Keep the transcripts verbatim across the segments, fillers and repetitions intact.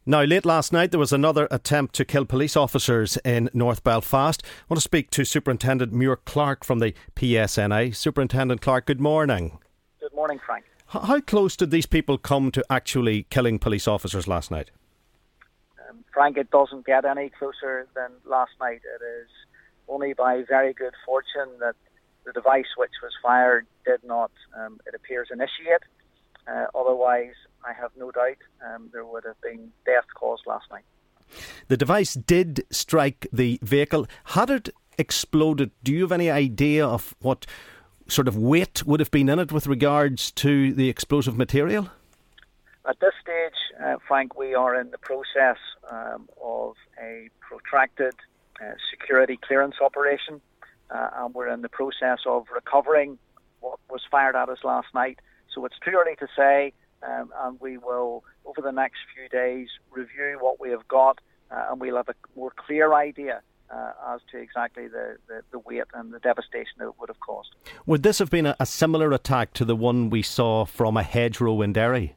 Now, late last night, there was another attempt to kill police officers in North Belfast. I want to speak to Superintendent Muir Clark from the P S N I. Superintendent Clark, good morning. Good morning, Frank. H- how close did these people come to actually killing police officers last night? Um, Frank, it doesn't get any closer than last night. It is only by very good fortune that the device which was fired did not, um, it appears, initiate. Uh, otherwise, I have no doubt um, there would have been death caused last night. The device did strike the vehicle. Had it exploded, do you have any idea of what sort of weight would have been in it with regards to the explosive material? At this stage, uh, Frank, we are in the process um, of a protracted uh, security clearance operation, uh, and we're in the process of recovering what was fired at us last night. So it's too early to say, um, and we will, over the next few days, review what we have got, uh, and we'll have a more clear idea uh, as to exactly the, the, the weight and the devastation that it would have caused. Would this have been a, a similar attack to the one we saw from a hedgerow in Derry?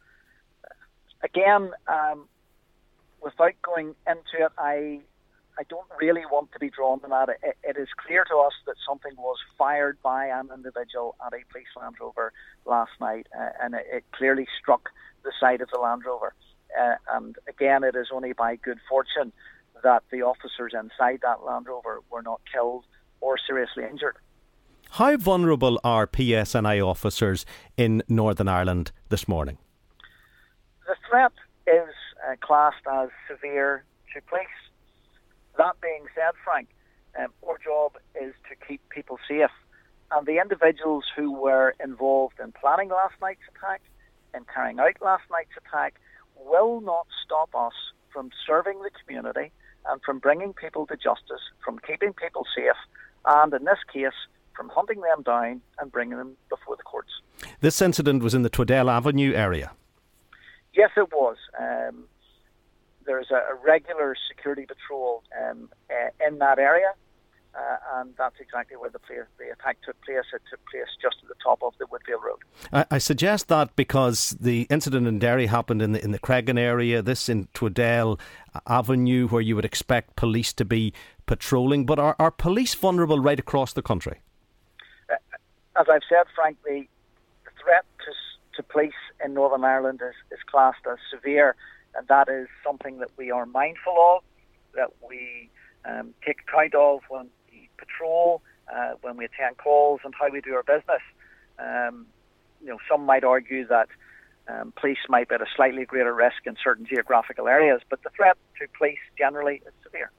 Again, um, without going into it, I I don't really want to be drawn to that. It, it is clear to us that something was fired by an individual at a police Land Rover last night, uh, and it, it clearly struck the side of the Land Rover. Uh, and again, it is only by good fortune that the officers inside that Land Rover were not killed or seriously injured. How vulnerable are P S N I officers in Northern Ireland this morning? The threat is uh, classed as severe to police. That being said, Frank, um, our job is to keep people safe. And the individuals who were involved in planning last night's attack and carrying out last night's attack will not stop us from serving the community and from bringing people to justice, from keeping people safe, and in this case, from hunting them down and bringing them before the courts. This incident was in the Twaddell Avenue area. Yes, it was. Um, there's a, a regular security patrol um, uh, in that area, uh, and that's exactly where the, play, the attack took place. It took place just at the top of the Woodvale Road. I, I suggest that because the incident in Derry happened in the, in the Cregan area, this in Twaddell Avenue, where you would expect police to be patrolling. But are, are police vulnerable right across the country? Uh, as I've said, Frank, the, the threat to to police in Northern Ireland is, is classed as severe, and that is something that we are mindful of, that we um, take account of when we patrol, uh, when we attend calls, and how we do our business. Um, you know, some might argue that um, police might be at a slightly greater risk in certain geographical areas, but the threat to police generally is severe.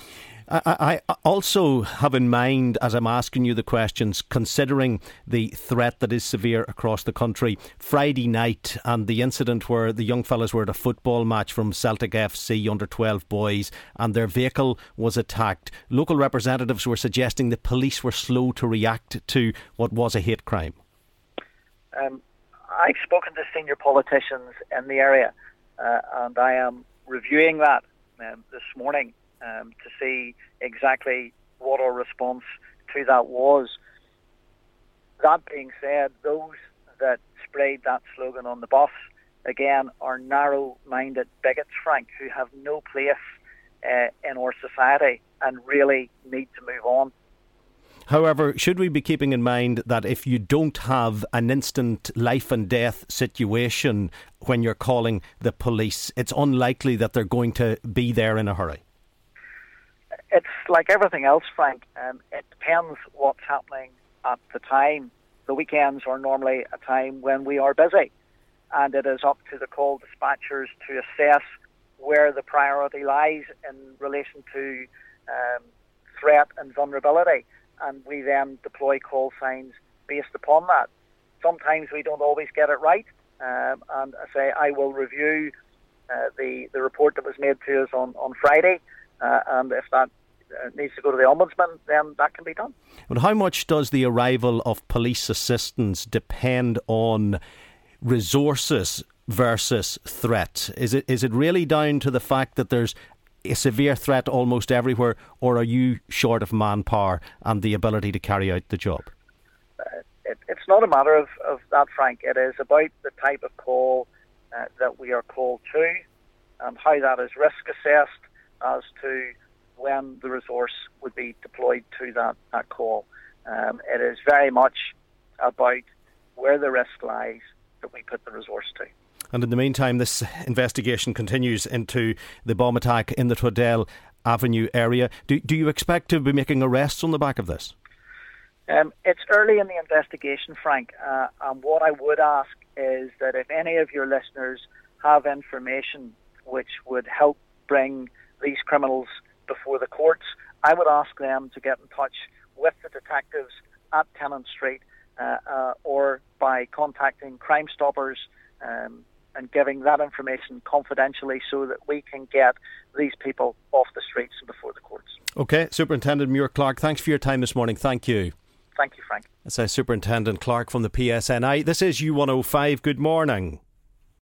I, I also have in mind, as I'm asking you the questions, considering the threat that is severe across the country, Friday night and the incident where the young fellas were at a football match from Celtic F C under twelve boys and their vehicle was attacked. Local representatives were suggesting the police were slow to react to what was a hate crime. Um, I've spoken to senior politicians in the area, uh, and I am reviewing that um, this morning. Um, to see exactly what our response to that was. That being said, those that sprayed that slogan on the bus, again, are narrow-minded bigots, Frank, who have no place uh, in our society and really need to move on. However, should we be keeping in mind that if you don't have an instant life and death situation when you're calling the police, it's unlikely that they're going to be there in a hurry? It's like everything else, Frank. Um, it depends what's happening at the time. The weekends are normally a time when we are busy, and it is up to the call dispatchers to assess where the priority lies in relation to um, threat and vulnerability, and we then deploy call signs based upon that. Sometimes we don't always get it right, um, and I say I will review uh, the, the report that was made to us on, on Friday, uh, and if that uh, needs to go to the Ombudsman, then that can be done. But how much does the arrival of police assistance depend on resources versus threat? Is it is it really down to the fact that there's a severe threat almost everywhere, or are you short of manpower and the ability to carry out the job? Uh, it, it's not a matter of, of that, Frank. It is about the type of call uh, that we are called to. and how that is risk assessed as to when the resource would be deployed to that, that call. Um, it is very much about where the risk lies that we put the resource to. And in the meantime, this investigation continues into the bomb attack in the Twadell Avenue area. Do, do you expect to be making arrests on the back of this? Um, it's early in the investigation, Frank, uh, and what I would ask is that if any of your listeners have information which would help bring these criminals before the courts, I would ask them to get in touch with the detectives at Tennant Street uh, uh, or by contacting Crime Stoppers um, and giving that information confidentially so that we can get these people off the streets and before the courts. OK, Superintendent Muir-Clarke, thanks for your time this morning. Thank you. Thank you, Frank. That's Superintendent Clarke from the P S N I. This is U one oh five. Good morning.